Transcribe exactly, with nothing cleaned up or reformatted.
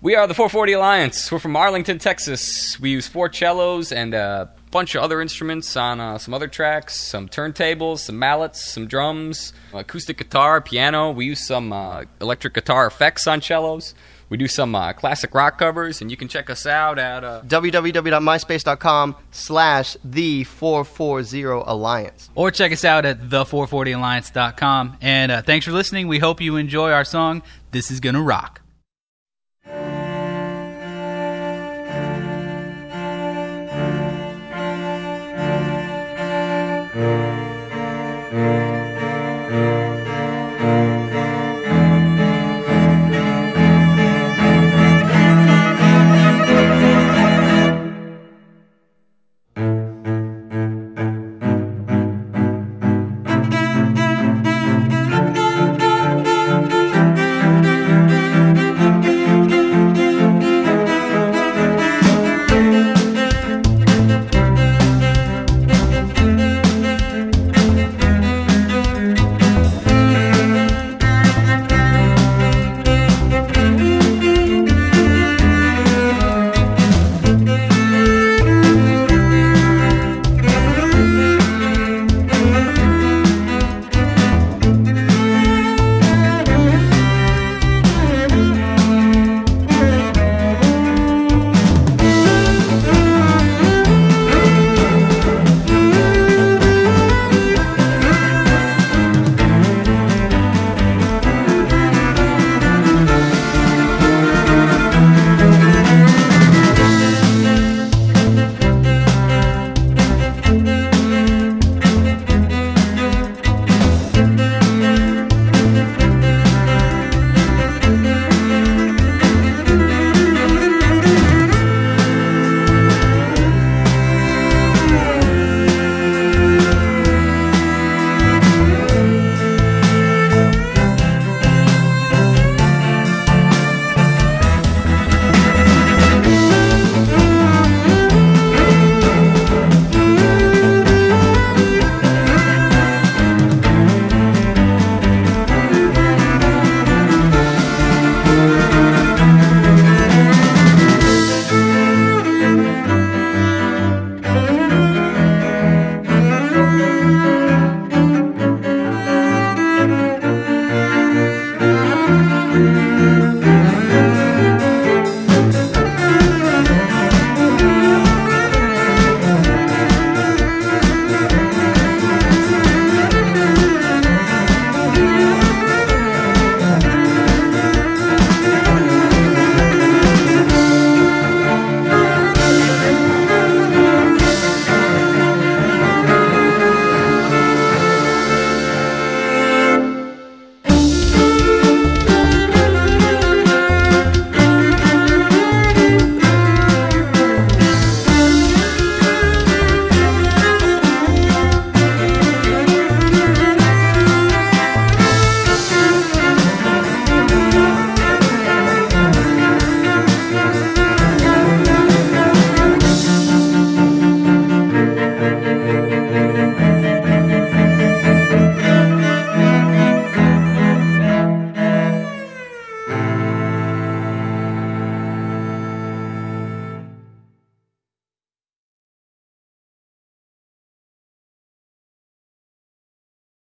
We are the four forty Alliance. We're from Arlington, Texas. We use four cellos and a bunch of other instruments on uh, some other tracks, some turntables, some mallets, some drums, acoustic guitar, piano. We use some uh, electric guitar effects on cellos. We do some uh, classic rock covers, and you can check us out at uh, www.myspace.com slash the 440 Alliance. Or check us out at the four forty alliance dot com. And uh, thanks for listening. We hope you enjoy our song, This Is Gonna Rock.